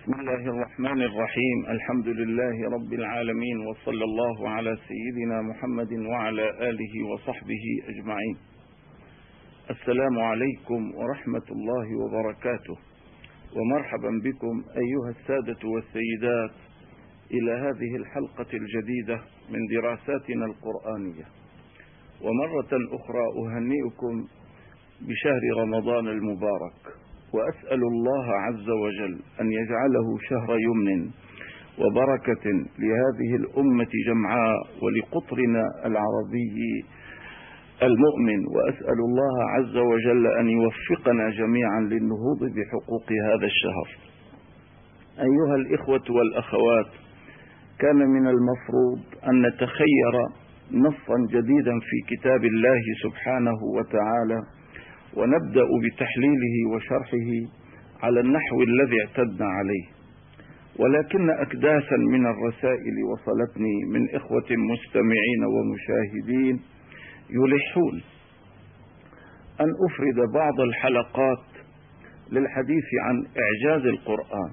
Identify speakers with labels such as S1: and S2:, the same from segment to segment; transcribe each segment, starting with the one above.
S1: بسم الله الرحمن الرحيم. الحمد لله رب العالمين، وصلى الله على سيدنا محمد وعلى آله وصحبه أجمعين. السلام عليكم ورحمة الله وبركاته، ومرحبا بكم أيها السادة والسيدات إلى هذه الحلقة الجديدة من دراساتنا القرآنية. ومرة أخرى أهنئكم بشهر رمضان المبارك، وأسأل الله عز وجل أن يجعله شهر يمن وبركة لهذه الأمة جمعاء ولقطرنا العربي المؤمن، وأسأل الله عز وجل أن يوفقنا جميعا للنهوض بحقوق هذا الشهر. أيها الإخوة والأخوات، كان من المفروض أن نتخير نصا جديدا في كتاب الله سبحانه وتعالى، ونبدأ بتحليله وشرحه على النحو الذي اعتدنا عليه، ولكن أكداسا من الرسائل وصلتني من إخوة مستمعين ومشاهدين يلحون أن أفرد بعض الحلقات للحديث عن إعجاز القرآن،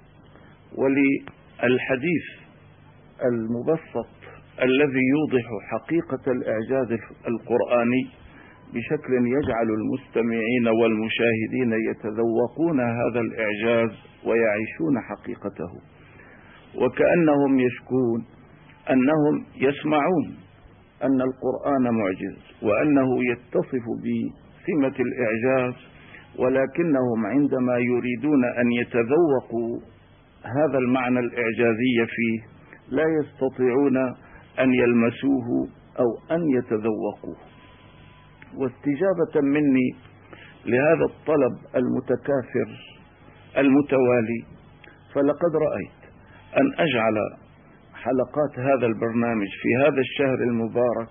S1: وللحديث المبسط الذي يوضح حقيقة الإعجاز القرآني بشكل يجعل المستمعين والمشاهدين يتذوقون هذا الإعجاز ويعيشون حقيقته، وكأنهم يشكون أنهم يسمعون أن القرآن معجز وأنه يتصف بسمة الإعجاز، ولكنهم عندما يريدون أن يتذوقوا هذا المعنى الإعجازي فيه لا يستطيعون أن يلمسوه أو أن يتذوقوه. واستجابة مني لهذا الطلب المتكاثر المتوالي، فلقد رأيت أن أجعل حلقات هذا البرنامج في هذا الشهر المبارك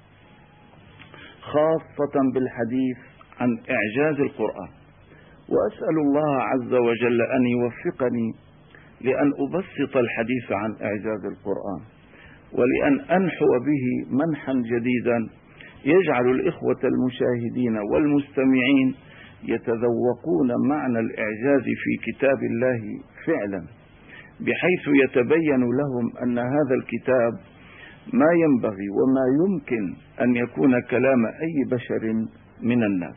S1: خاصة بالحديث عن إعجاز القرآن، وأسأل الله عز وجل أن يوفقني لأن أبسط الحديث عن إعجاز القرآن، ولأن أنحو به منحا جديدا يجعل الإخوة المشاهدين والمستمعين يتذوقون معنى الإعجاز في كتاب الله فعلا، بحيث يتبين لهم أن هذا الكتاب ما ينبغي وما يمكن أن يكون كلام أي بشر من الناس.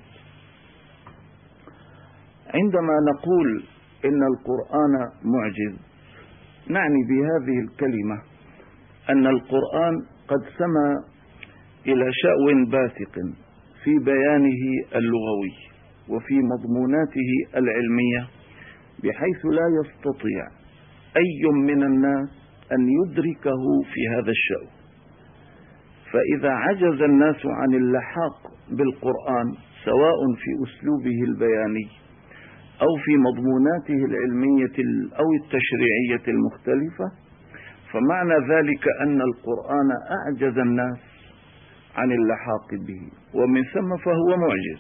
S1: عندما نقول إن القرآن معجز، نعني بهذه الكلمة أن القرآن قد سمى إلى شأو باثق في بيانه اللغوي وفي مضموناته العلمية، بحيث لا يستطيع أي من الناس أن يدركه في هذا الشأو. فإذا عجز الناس عن اللحاق بالقرآن سواء في أسلوبه البياني أو في مضموناته العلمية أو التشريعية المختلفة، فمعنى ذلك أن القرآن أعجز الناس عن اللحاق به، ومن ثم فهو معجز.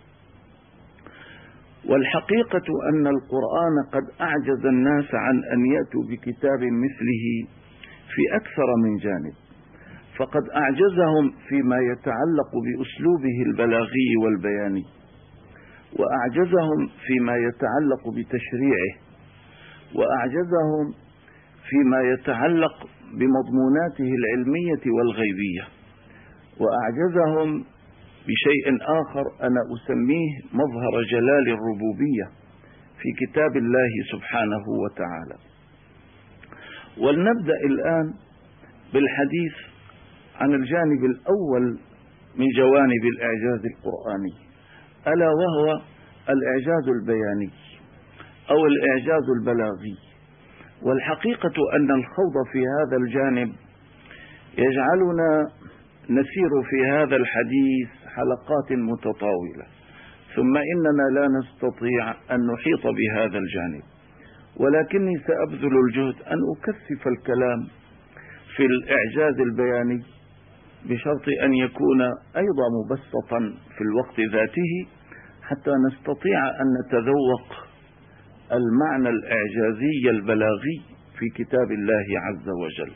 S1: والحقيقة أن القرآن قد أعجز الناس عن أن يأتوا بكتاب مثله في أكثر من جانب، فقد أعجزهم فيما يتعلق بأسلوبه البلاغي والبياني، وأعجزهم فيما يتعلق بتشريعه، وأعجزهم فيما يتعلق بمضموناته العلمية والغيبية، وأعجزهم بشيء آخر أنا أسميه مظهر جلال الربوبية في كتاب الله سبحانه وتعالى. ولنبدأ الآن بالحديث عن الجانب الأول من جوانب الإعجاز القرآني، ألا وهو الإعجاز البياني أو الإعجاز البلاغي. والحقيقة أن الخوض في هذا الجانب يجعلنا نسير في هذا الحديث حلقات متطاولة، ثم إننا لا نستطيع أن نحيط بهذا الجانب، ولكني سأبذل الجهد أن أكثف الكلام في الإعجاز البياني بشرط أن يكون أيضا مبسطا في الوقت ذاته، حتى نستطيع أن نتذوق المعنى الإعجازي البلاغي في كتاب الله عز وجل.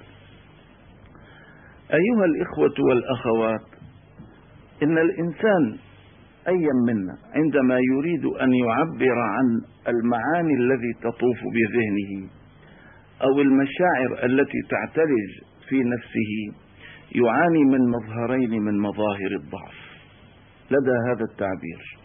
S1: أيها الإخوة والأخوات، إن الإنسان أي منا عندما يريد أن يعبر عن المعاني التي تطوف بذهنه أو المشاعر التي تعتلج في نفسه يعاني من مظهرين من مظاهر الضعف لدى هذا التعبير.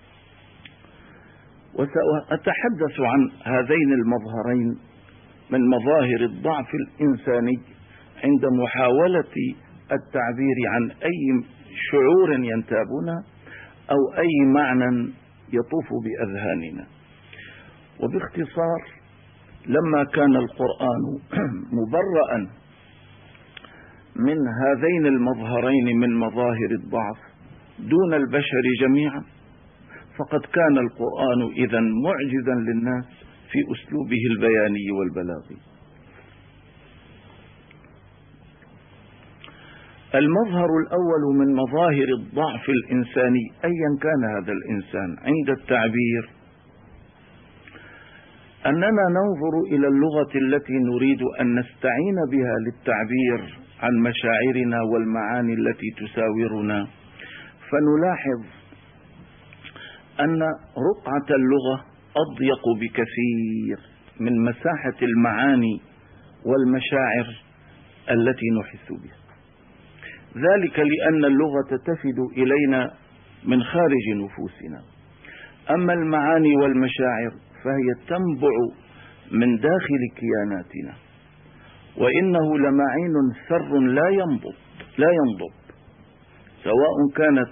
S1: وسأتحدث عن هذين المظهرين من مظاهر الضعف الإنساني عند محاولة التعبير عن أي شعور ينتابنا أو أي معنى يطوف بأذهاننا. وباختصار، لما كان القرآن مبرأ من هذين المظهرين من مظاهر الضعف دون البشر جميعا، فقد كان القرآن إذن معجزا للناس في أسلوبه البياني والبلاغي. المظهر الأول من مظاهر الضعف الإنساني أيا كان هذا الإنسان عند التعبير أننا ننظر إلى اللغة التي نريد أن نستعين بها للتعبير عن مشاعرنا والمعاني التي تساورنا، فنلاحظ أن رقعة اللغة أضيق بكثير من مساحة المعاني والمشاعر التي نحس بها، ذلك لأن اللغة تفد إلينا من خارج نفوسنا، أما المعاني والمشاعر فهي تنبع من داخل كياناتنا، وإنه لمعين سر لا ينضب سواء كانت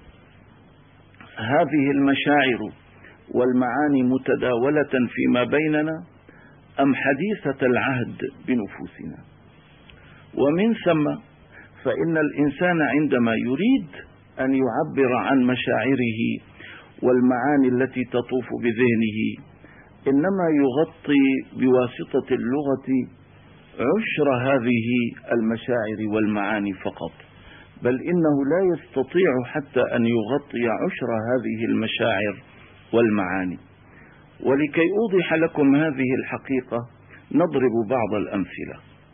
S1: هذه المشاعر والمعاني متداولة فيما بيننا أم حديثة العهد بنفوسنا. ومن ثم فإن الإنسان عندما يريد أن يعبر عن مشاعره والمعاني التي تطوف بذهنه إنما يغطي بواسطة اللغة عشر هذه المشاعر والمعاني فقط، بل إنه لا يستطيع حتى أن يغطي عشر هذه المشاعر والمعاني. ولكي أوضح لكم هذه الحقيقة نضرب بعض الأمثلة.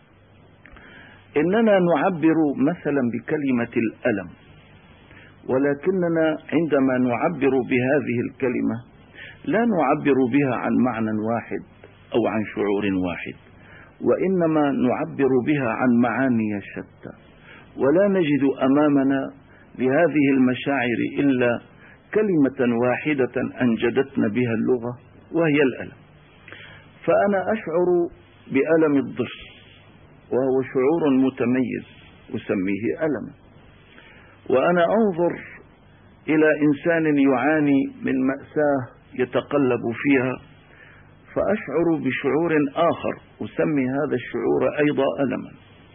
S1: إننا نعبر مثلا بكلمة الألم، ولكننا عندما نعبر بهذه الكلمة لا نعبر بها عن معنى واحد أو عن شعور واحد، وإنما نعبر بها عن معاني شتى، ولا نجد أمامنا لهذه المشاعر إلا كلمة واحدة أنجدتنا بها اللغة وهي الألم. فأنا أشعر بألم الضرس وهو شعور متميز أسميه ألما، وأنا أنظر إلى إنسان يعاني من مأساة يتقلب فيها فأشعر بشعور آخر أسمي هذا الشعور أيضا ألما.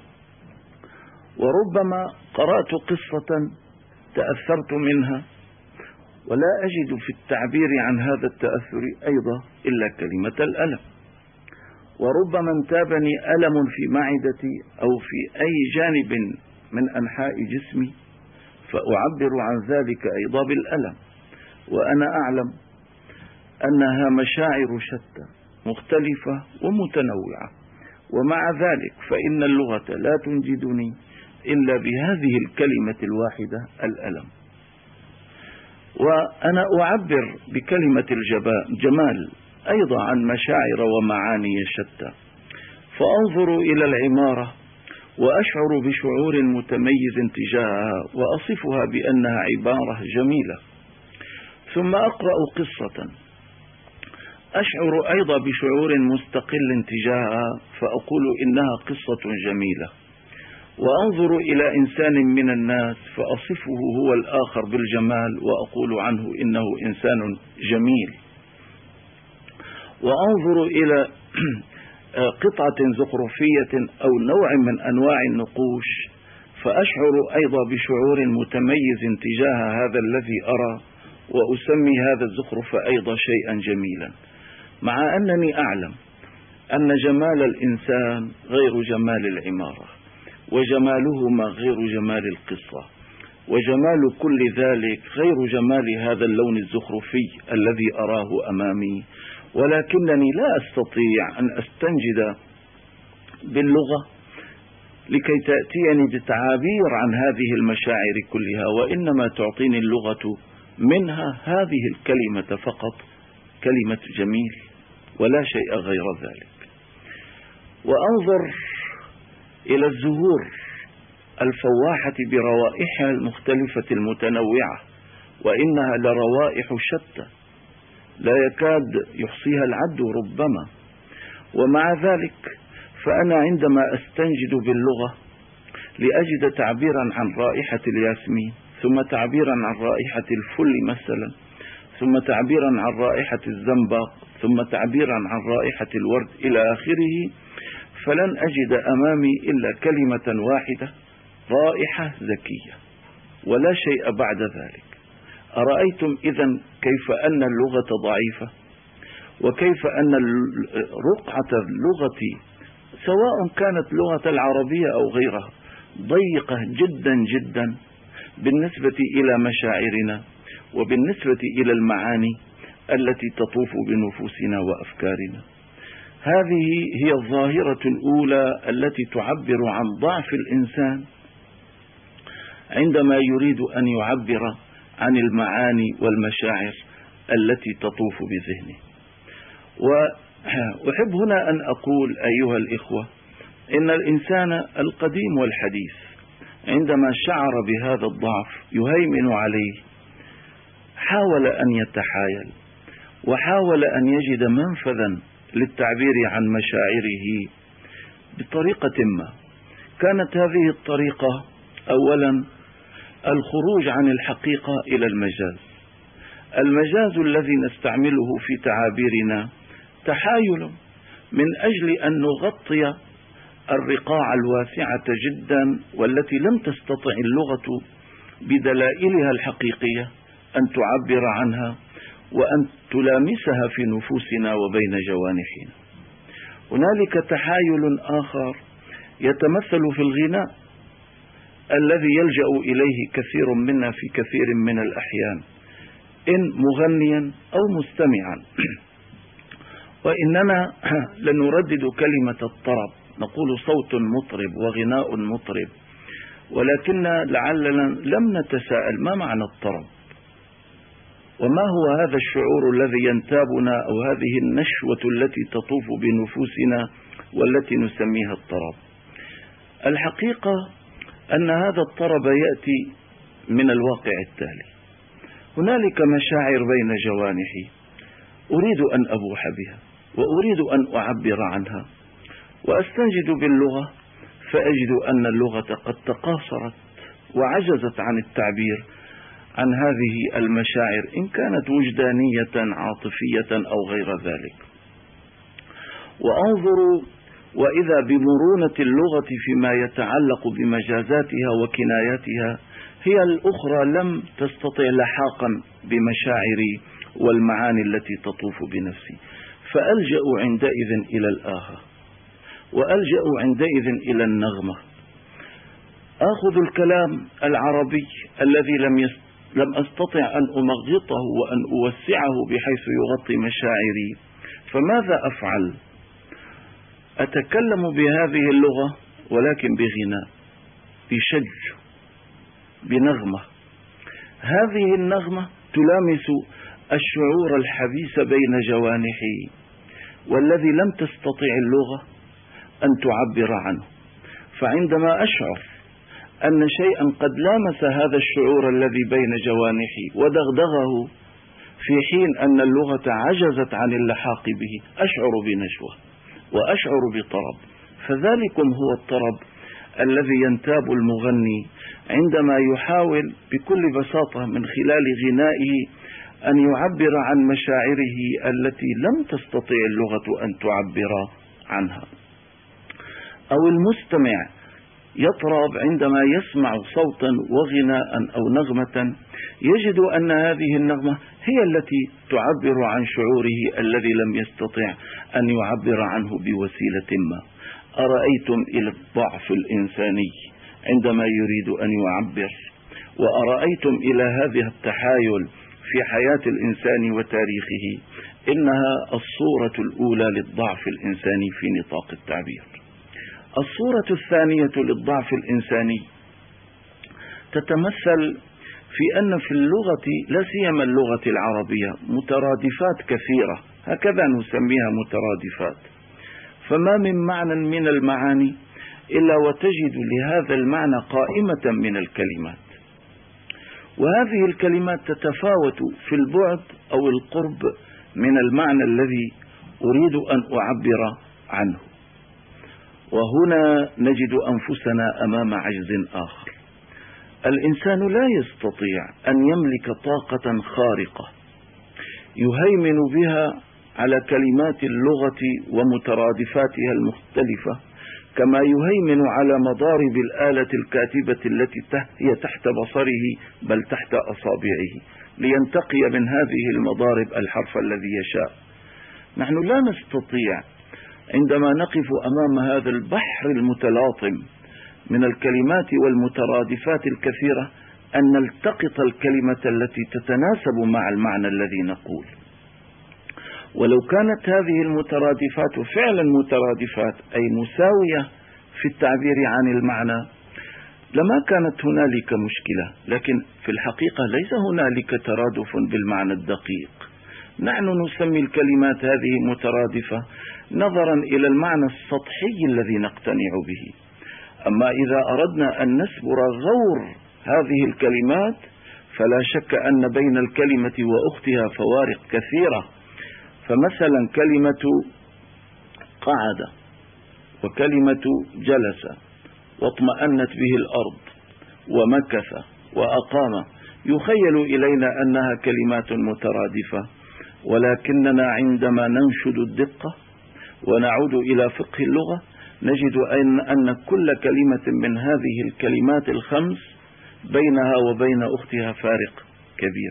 S1: وربما قرأت قصة تأثرت منها ولا أجد في التعبير عن هذا التأثر أيضا إلا كلمة الألم. وربما انتابني ألم في معدتي أو في أي جانب من أنحاء جسمي فأعبر عن ذلك أيضا بالألم، وأنا أعلم أنها مشاعر شتى مختلفة ومتنوعة، ومع ذلك فإن اللغة لا تنجدني إلا بهذه الكلمة الواحدة الألم. وأنا أعبر بكلمة الجمال أيضا عن مشاعر ومعاني شتى، فأنظر إلى العمارة وأشعر بشعور متميز تجاهها وأصفها بأنها عبارة جميلة، ثم أقرأ قصة أشعر أيضا بشعور مستقل تجاهها فأقول إنها قصة جميلة، وأنظر إلى إنسان من الناس فأصفه هو الآخر بالجمال وأقول عنه إنه إنسان جميل، وأنظر إلى قطعة زخرفية أو نوع من أنواع النقوش فأشعر أيضا بشعور متميز تجاه هذا الذي أرى وأسمي هذا الزخرف أيضا شيئا جميلا، مع أنني أعلم أن جمال الإنسان غير جمال العمارة، وجمالهما غير جمال القصة، وجمال كل ذلك غير جمال هذا اللون الزخرفي الذي أراه أمامي، ولكنني لا أستطيع أن أستنجد باللغة لكي تأتيني بتعابير عن هذه المشاعر كلها، وإنما تعطيني اللغة منها هذه الكلمة فقط، كلمة جميل ولا شيء غير ذلك. وأنظر إلى الزهور الفواحة بروائحها المختلفة المتنوعة، وإنها لروائح شتى لا يكاد يحصيها العد ربما، ومع ذلك فأنا عندما أستنجد باللغة لأجد تعبيرا عن رائحة الياسمين، ثم تعبيرا عن رائحة الفل مثلا، ثم تعبيرا عن رائحة الزنبق، ثم تعبيرا عن رائحة الورد إلى آخره، فلن أجد أمامي إلا كلمة واحدة، رائحة زكية، ولا شيء بعد ذلك. أرأيتم إذن كيف أن اللغة ضعيفة، وكيف أن رقعة اللغة سواء كانت لغة العربية أو غيرها ضيقة جدا جدا بالنسبة إلى مشاعرنا وبالنسبة إلى المعاني التي تطوف بنفوسنا وأفكارنا. هذه هي الظاهرة الأولى التي تعبر عن ضعف الإنسان عندما يريد أن يعبر عن المعاني والمشاعر التي تطوف بذهنه. وأحب هنا أن أقول أيها الإخوة إن الإنسان القديم والحديث عندما شعر بهذا الضعف يهيمن عليه حاول أن يتحايل، وحاول أن يجد منفذا للتعبير عن مشاعره بطريقة ما. كانت هذه الطريقة أولا الخروج عن الحقيقة إلى المجاز. المجاز الذي نستعمله في تعابيرنا تحايل من أجل أن نغطي الرقاع الواسعة جدا والتي لم تستطع اللغة بدلائلها الحقيقية أن تعبر عنها وأن تلامسها في نفوسنا وبين جوانحنا. هنالك تحايل آخر يتمثل في الغناء الذي يلجأ إليه كثير منا في كثير من الأحيان، إن مغنيا أو مستمعا. وإننا لنردد كلمة الطرب، نقول صوت مطرب وغناء مطرب، ولكن لعلنا لم نتساءل ما معنى الطرب، وما هو هذا الشعور الذي ينتابنا أو هذه النشوة التي تطوف بنفوسنا والتي نسميها الطرب. الحقيقة أن هذا الطرب يأتي من الواقع التالي: هنالك مشاعر بين جوانحي أريد أن أبوح بها وأريد أن أعبر عنها، وأستنجد باللغة فأجد أن اللغة قد تقاصرت وعجزت عن التعبير عن هذه المشاعر، إن كانت وجدانية عاطفية أو غير ذلك. وأنظر وإذا بمرونة اللغة فيما يتعلق بمجازاتها وكناياتها هي الأخرى لم تستطع لحاقا بمشاعري والمعاني التي تطوف بنفسي، فألجأ عندئذ إلى الآهة، وألجأ عندئذ إلى النغمة. آخذ الكلام العربي الذي لم أستطع أن أمغطه وأن أوسعه بحيث يغطي مشاعري، فماذا أفعل؟ أتكلم بهذه اللغة ولكن بغناء، بشج، بنغمة. هذه النغمة تلامس الشعور الحبيس بين جوانحي والذي لم تستطع اللغة أن تعبر عنه. فعندما أشعر أن شيئا قد لامس هذا الشعور الذي بين جوانحي ودغدغه في حين أن اللغة عجزت عن اللحاق به، أشعر بنشوة وأشعر بطرب. فذلكم هو الطرب الذي ينتاب المغني عندما يحاول بكل بساطة من خلال غنائه أن يعبر عن مشاعره التي لم تستطع اللغة أن تعبر عنها. أو المستمع يطرب عندما يسمع صوتا وغناء أو نغمة، يجد أن هذه النغمة هي التي تعبر عن شعوره الذي لم يستطع أن يعبر عنه بوسيلة ما. أرأيتم إلى الضعف الإنساني عندما يريد أن يعبر، وأرأيتم إلى هذه التحايل في حياة الإنسان وتاريخه. إنها الصورة الأولى للضعف الإنساني في نطاق التعبير. الصورة الثانية للضعف الإنساني تتمثل في أن في اللغة لا سيما اللغة العربية مترادفات كثيرة، هكذا نسميها مترادفات، فما من معنى من المعاني إلا وتجد لهذا المعنى قائمة من الكلمات، وهذه الكلمات تتفاوت في البعد أو القرب من المعنى الذي أريد أن أعبر عنه. وهنا نجد أنفسنا أمام عجز آخر. الإنسان لا يستطيع أن يملك طاقة خارقة يهيمن بها على كلمات اللغة ومترادفاتها المختلفة كما يهيمن على مضارب الآلة الكاتبة التي هي تحت بصره بل تحت أصابعه لينتقي من هذه المضارب الحرف الذي يشاء. نحن لا نستطيع عندما نقف أمام هذا البحر المتلاطم من الكلمات والمترادفات الكثيرة أن نلتقط الكلمة التي تتناسب مع المعنى الذي نقول. ولو كانت هذه المترادفات فعلا مترادفات أي مساوية في التعبير عن المعنى لما كانت هنالك مشكلة، لكن في الحقيقة ليس هنالك ترادف بالمعنى الدقيق. نحن نسمي الكلمات هذه مترادفة نظرا إلى المعنى السطحي الذي نقتنع به. أما إذا أردنا أن نسبر غور هذه الكلمات فلا شك أن بين الكلمة وأختها فوارق كثيرة. فمثلا كلمة قعد وكلمة جلس واطمأنت به الأرض ومكث وأقام يخيل إلينا أنها كلمات مترادفة، ولكننا عندما ننشد الدقة ونعود إلى فقه اللغة نجد أن كل كلمة من هذه الكلمات الخمس بينها وبين أختها فارق كبير.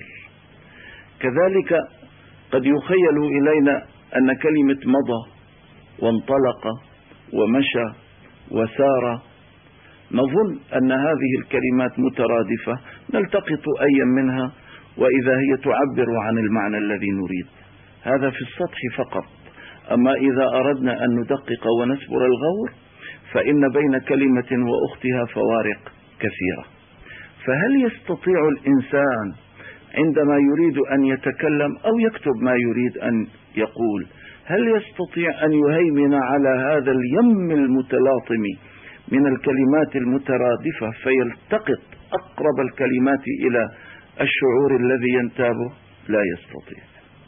S1: كذلك قد يخيل إلينا أن كلمة مضى وانطلق ومشى وسار نظن أن هذه الكلمات مترادفة نلتقط أي منها وإذا هي تعبر عن المعنى الذي نريد. هذا في السطح فقط. أما إذا أردنا أن ندقق ونسبر الغور فإن بين كلمة وأختها فوارق كثيرة. فهل يستطيع الإنسان عندما يريد أن يتكلم أو يكتب ما يريد أن يقول، هل يستطيع أن يهيمن على هذا اليم المتلاطم من الكلمات المترادفة فيلتقط أقرب الكلمات إلى الشعور الذي ينتابه؟ لا يستطيع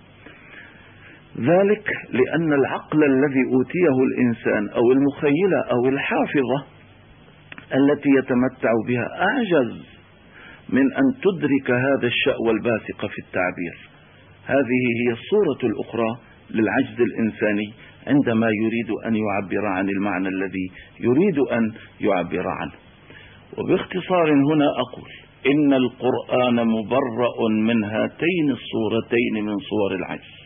S1: ذلك، لأن العقل الذي أوتيه الإنسان أو المخيلة أو الحافظة التي يتمتع بها أعجز من أن تدرك هذا الشأو الباسق في التعبير. هذه هي الصورة الأخرى للعجز الإنساني عندما يريد أن يعبر عن المعنى الذي يريد أن يعبر عنه. وباختصار هنا أقول إن القرآن مبرأ من هاتين الصورتين من صور العجز.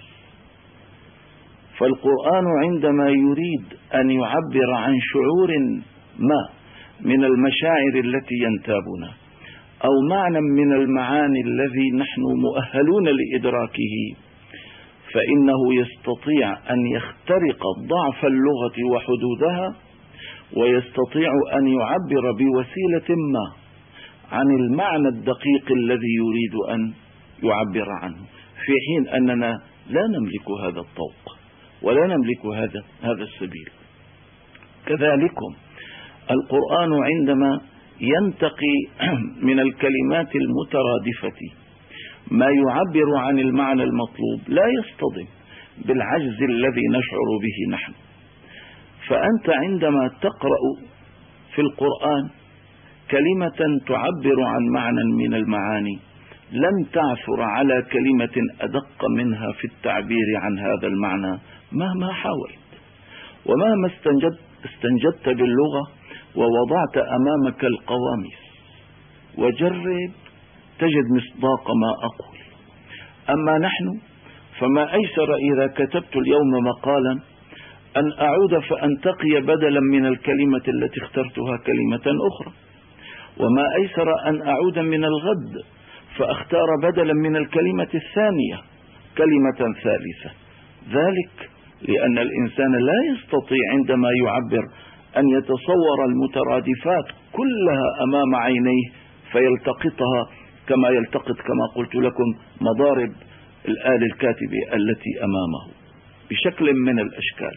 S1: فالقرآن عندما يريد أن يعبر عن شعور ما من المشاعر التي ينتابنا أو معنى من المعاني الذي نحن مؤهلون لإدراكه فإنه يستطيع أن يخترق ضعف اللغة وحدودها ويستطيع أن يعبر بوسيلة ما عن المعنى الدقيق الذي يريد أن يعبر عنه، في حين أننا لا نملك هذا الطوق ولا نملك هذا السبيل. كذلكم القرآن عندما ينتقي من الكلمات المترادفة ما يعبر عن المعنى المطلوب لا يصطدم بالعجز الذي نشعر به نحن. فأنت عندما تقرأ في القرآن كلمة تعبر عن معنى من المعاني لن تعثر على كلمة أدق منها في التعبير عن هذا المعنى مهما حاولت. ومهما استنجدت باللغة ووضعت أمامك القواميس وجرب تجد مصداق ما أقول. أما نحن فما أيسر إذا كتبت اليوم مقالا أن أعود فأنتقي بدلا من الكلمة التي اخترتها كلمة أخرى، وما أيسر أن أعود من الغد فأختار بدلا من الكلمة الثانية كلمة ثالثة. ذلك لأن الإنسان لا يستطيع عندما يعبر أن يتصور المترادفات كلها أمام عينيه فيلتقطها كما يلتقط كما قلت لكم مضارب الآلة الكاتبة التي أمامه بشكل من الأشكال.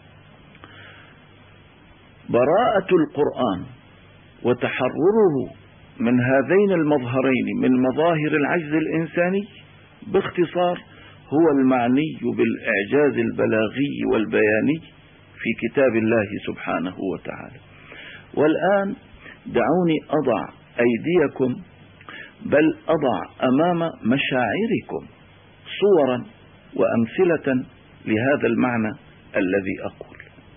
S1: براءة القرآن وتحرره من هذين المظهرين من مظاهر العجز الإنساني باختصار هو المعني بالإعجاز البلاغي والبياني في كتاب الله سبحانه وتعالى. والآن دعوني أضع أيديكم بل أضع أمام مشاعركم صورا وأمثلة لهذا المعنى الذي أقول.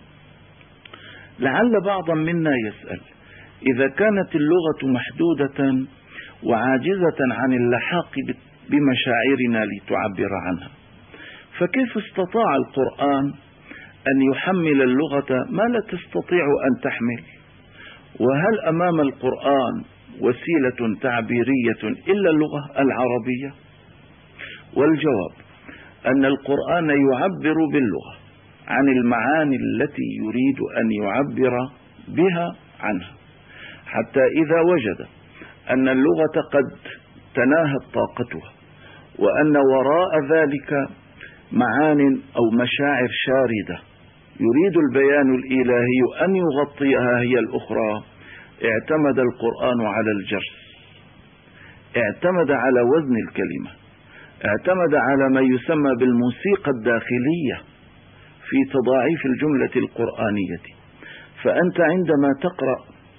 S1: لعل بعضا منا يسأل: إذا كانت اللغة محدودة وعاجزة عن اللحاق بمشاعرنا لتعبر عنها، فكيف استطاع القرآن أن يحمل اللغة ما لا تستطيع أن تحمل؟ وهل أمام القرآن وسيلة تعبيرية إلا اللغة العربية؟ والجواب أن القرآن يعبر باللغة عن المعاني التي يريد أن يعبر بها عنها، حتى إذا وجد أن اللغة قد تناهت طاقتها وأن وراء ذلك معان أو مشاعر شاردة يريد البيان الإلهي أن يغطيها هي الأخرى، اعتمد القرآن على الجرس، اعتمد على وزن الكلمة، اعتمد على ما يسمى بالموسيقى الداخلية في تضاعيف الجملة القرآنية. فأنت عندما تقرأ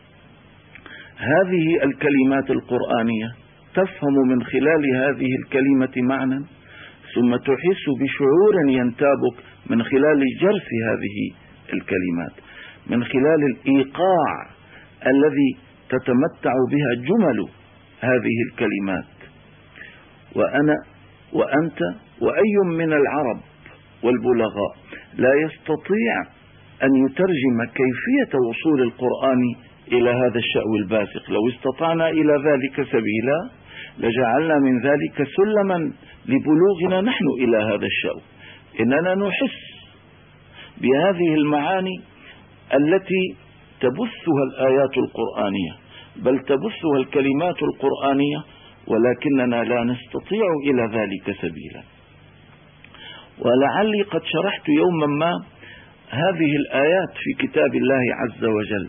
S1: هذه الكلمات القرآنية تفهم من خلال هذه الكلمة معنى، ثم تحس بشعور ينتابك من خلال جرس هذه الكلمات، من خلال الإيقاع الذي تتمتع بها جمل هذه الكلمات. وأنا وأنت وأي من العرب والبلغاء لا يستطيع أن يترجم كيفية وصول القرآن إلى هذا الشأو الباسق. لو استطعنا إلى ذلك سبيلا لجعلنا من ذلك سلما لبلوغنا نحن إلى هذا الشأو. إننا نحس بهذه المعاني التي تبثها الآيات القرآنية، بل تبثها الكلمات القرآنية، ولكننا لا نستطيع إلى ذلك سبيلا. ولعلي قد شرحت يوما ما هذه الآيات في كتاب الله عز وجل: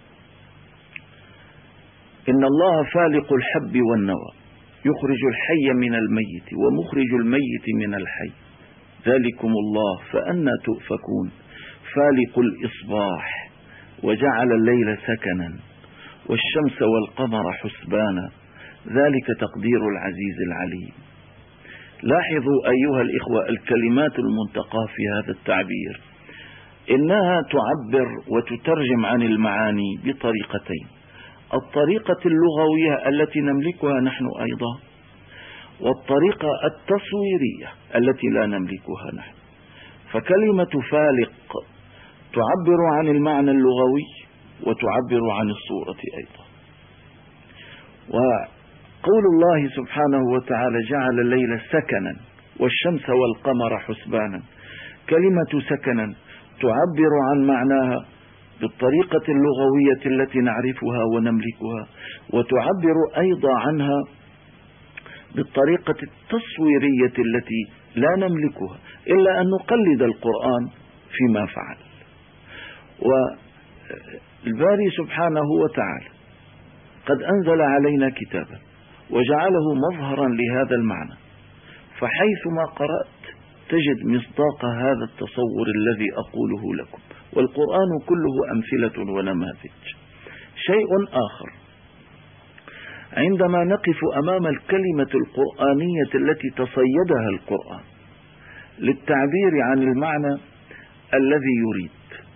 S1: إن الله فالق الحب والنوى يخرج الحي من الميت ومخرج الميت من الحي ذلكم الله فأنى تؤفكون فالق الإصباح وجعل الليل سكنا والشمس والقمر حسبانا ذلك تقدير العزيز العليم. لاحظوا أيها الإخوة الكلمات المنتقاة في هذا التعبير إنها تعبر وتترجم عن المعاني بطريقتين: الطريقة اللغوية التي نملكها نحن أيضا، والطريقة التصويرية التي لا نملكها نحن. فكلمة فالق تعبر عن المعنى اللغوي وتعبر عن الصورة أيضا. وقول الله سبحانه وتعالى جعل الليل سكنا والشمس والقمر حسبانا، كلمة سكنا تعبر عن معناها بالطريقة اللغوية التي نعرفها ونملكها، وتعبر أيضا عنها بالطريقة التصويرية التي لا نملكها إلا أن نقلد القرآن فيما فعل. والباري سبحانه وتعالى قد أنزل علينا كتابا وجعله مظهرا لهذا المعنى، فحيثما قرأت تجد مصداق هذا التصور الذي أقوله لكم، والقرآن كله أمثلة ونماذج. شيء آخر: عندما نقف أمام الكلمة القرآنية التي تصيدها القرآن للتعبير عن المعنى الذي يريد،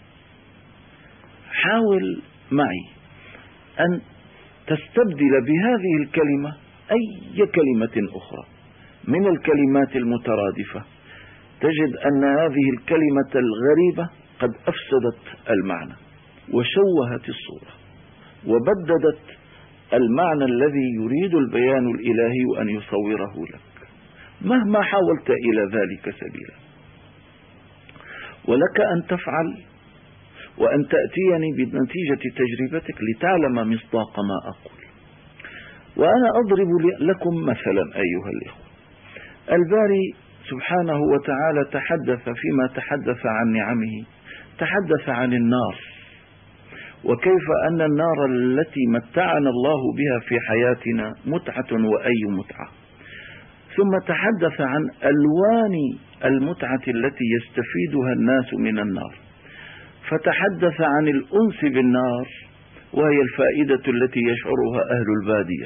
S1: حاول معي أن تستبدل بهذه الكلمة أي كلمة أخرى من الكلمات المترادفة، تجد أن هذه الكلمة الغريبة قد أفسدت المعنى وشوهت الصورة وبددت المعنى الذي يريد البيان الإلهي أن يصوره لك، مهما حاولت إلى ذلك سبيلا. ولك أن تفعل وأن تأتيني بنتيجة تجربتك لتعلم مصداق ما أقول. وأنا أضرب لكم مثلا أيها الإخوة. الباري سبحانه وتعالى تحدث فيما تحدث عن نعمه، تحدث عن النار، وكيف أن النار التي متعنا الله بها في حياتنا متعة وأي متعة، ثم تحدث عن ألوان المتعة التي يستفيدها الناس من النار، فتحدث عن الأنس بالنار وهي الفائدة التي يشعرها أهل البادية،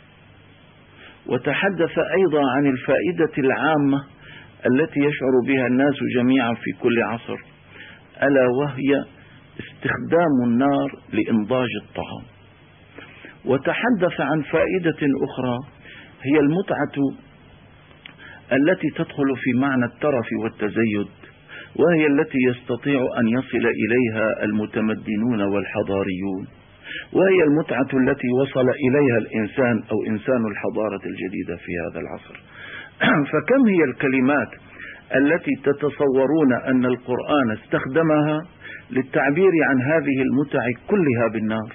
S1: وتحدث أيضا عن الفائدة العامة التي يشعر بها الناس جميعا في كل عصر، ألا وهي استخدام النار لإنضاج الطعام. وتحدث عن فائدة أخرى هي المتعة التي تدخل في معنى الترف والتزيد، وهي التي يستطيع أن يصل إليها المتمدنون والحضاريون، وهي المتعة التي وصل إليها الإنسان أو إنسان الحضارة الجديدة في هذا العصر. فكم هي الكلمات التي تتصورون أن القرآن استخدمها للتعبير عن هذه المتع كلها بالنار؟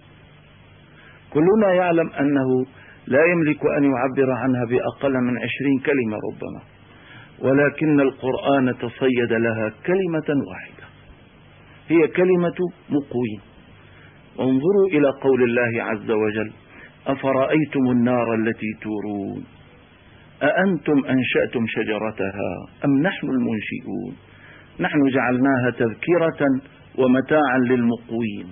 S1: كلنا يعلم أنه لا يملك أن يعبر عنها بأقل من 20 كلمة ربما، ولكن القرآن تصيد لها كلمة واحدة، هي كلمة مقوي. انظروا إلى قول الله عز وجل: أفرأيتم النار التي تورون أأنتم أنشأتم شجرتها أم نحن المنشئون نحن جعلناها تذكرة ومتاعا للمقوين.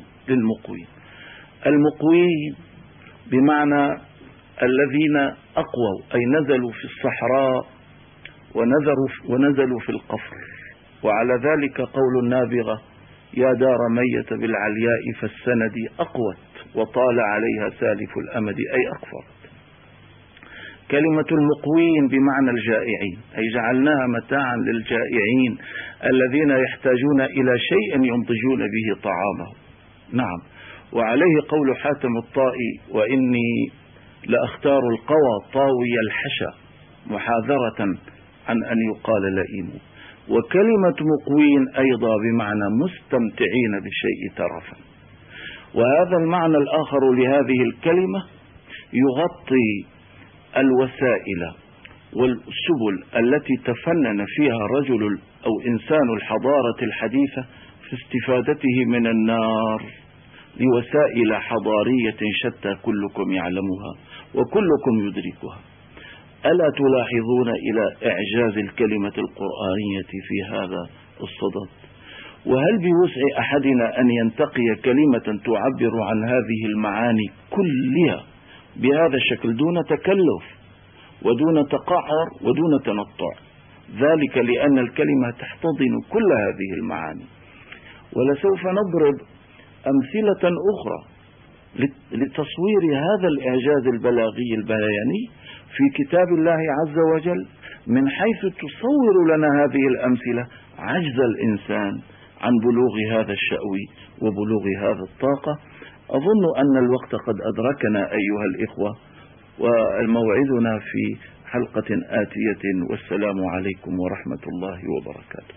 S1: المقوين بمعنى الذين أقووا، أي نزلوا في الصحراء ونزلوا في القفر. وعلى ذلك قول النابغة: يا دار ميت بالعلياء فالسند أقوت وطال عليها سالف الأمد، أي أقفرت. كلمة المقوين بمعنى الجائعين، أي جعلناها متاعا للجائعين الذين يحتاجون إلى شيء ينضجون به طعامهم. نعم. وعليه قول حاتم الطائي: وإني لأختار القوى طاوي الحشا محاذرة عن أن يقال لئيم. وكلمة مقوين أيضا بمعنى مستمتعين بالشيء ترفا. وهذا المعنى الآخر لهذه الكلمة يغطي الوسائل والسبل التي تفنن فيها رجل أو إنسان الحضارة الحديثة في استفادته من النار لوسائل حضارية شتى كلكم يعلمها وكلكم يدركها. ألا تلاحظون إلى إعجاز الكلمة القرآنية في هذا الصدد؟ وهل بوسع أحدنا أن ينتقي كلمة تعبر عن هذه المعاني كلها بهذا الشكل دون تكلف ودون تقعر ودون تنطع؟ ذلك لأن الكلمة تحتضن كل هذه المعاني. ولسوف نضرب أمثلة أخرى لتصوير هذا الإعجاز البلاغي البياني في كتاب الله عز وجل، من حيث تصور لنا هذه الأمثلة عجز الإنسان عن بلوغ هذا الشأو وبلوغ هذا الطاقة. أظن أن الوقت قد أدركنا أيها الإخوة، والموعدنا في حلقة آتية، والسلام عليكم ورحمة الله وبركاته.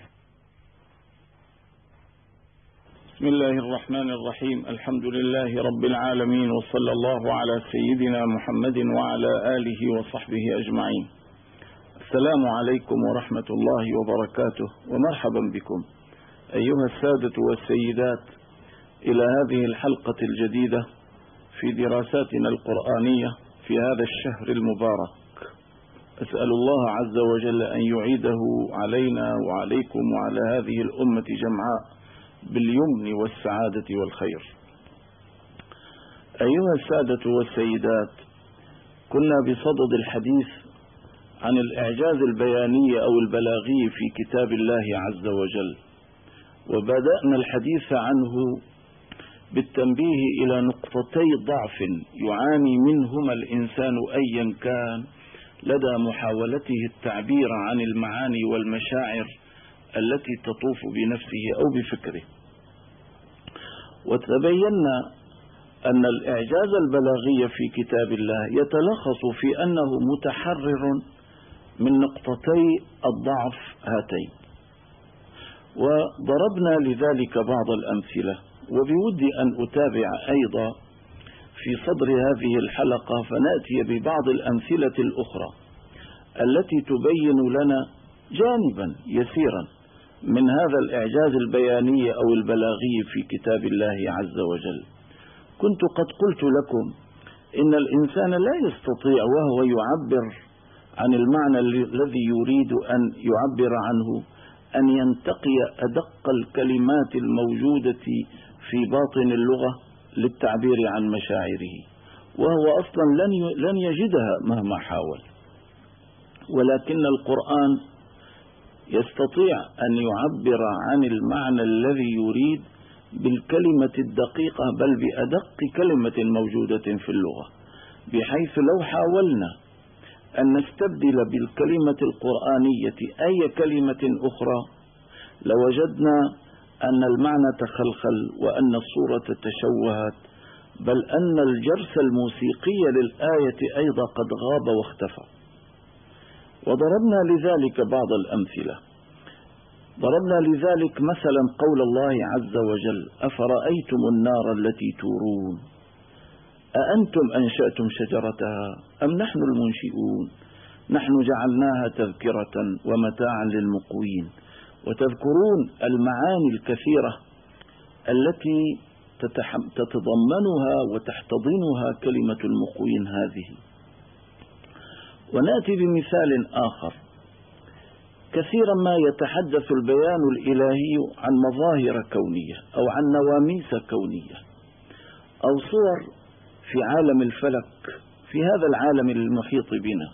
S1: بسم الله الرحمن الرحيم. الحمد لله رب العالمين، وصلى الله على سيدنا محمد وعلى آله وصحبه أجمعين. السلام عليكم ورحمة الله وبركاته، ومرحبا بكم أيها السادة والسيدات إلى هذه الحلقة الجديدة في دراساتنا القرآنية في هذا الشهر المبارك. أسأل الله عز وجل أن يعيده علينا وعليكم وعلى هذه الأمة جمعاء باليمن والسعادة والخير. أيها السادة والسيدات، كنا بصدد الحديث عن الإعجاز البياني أو البلاغي في كتاب الله عز وجل، وبدأنا الحديث عنه بالتنبيه إلى نقطتي ضعف يعاني منهما الإنسان أيا كان لدى محاولته التعبير عن المعاني والمشاعر التي تطوف بنفسه أو بفكره. وتبينا أن الإعجاز البلاغي في كتاب الله يتلخص في أنه متحرر من نقطتي الضعف هاتين، وضربنا لذلك بعض الأمثلة. وبودي أن أتابع أيضا في صدر هذه الحلقة فنأتي ببعض الأمثلة الأخرى التي تبين لنا جانبا يسيرا من هذا الإعجاز البياني أو البلاغي في كتاب الله عز وجل. كنت قد قلت لكم إن الإنسان لا يستطيع وهو يعبر عن المعنى الذي يريد أن يعبر عنه أن ينتقي أدق الكلمات الموجودة في باطن اللغة للتعبير عن مشاعره، وهو أصلا لن يجدها مهما حاول. ولكن القرآن يستطيع أن يعبر عن المعنى الذي يريد بالكلمة الدقيقة، بل بأدق كلمة موجودة في اللغة، بحيث لو حاولنا أن نستبدل بالكلمة القرآنية أي كلمة أخرى لوجدنا أن المعنى تخلخل وأن الصورة تشوهت، بل أن الجرس الموسيقي للآية أيضا قد غاب واختفى. وضربنا لذلك بعض الأمثلة. ضربنا لذلك مثلا قول الله عز وجل: أفرأيتم النار التي تورون أأنتم أنشأتم شجرتها أم نحن المنشئون نحن جعلناها تذكرة ومتاعا للمقوين. وتذكرون المعاني الكثيرة التي تتضمنها وتحتضنها كلمة المقوين هذه. ونأتي بمثال آخر: كثيرا ما يتحدث البيان الإلهي عن مظاهر كونية أو عن نواميس كونية أو صور في عالم الفلك، في هذا العالم المحيط بنا.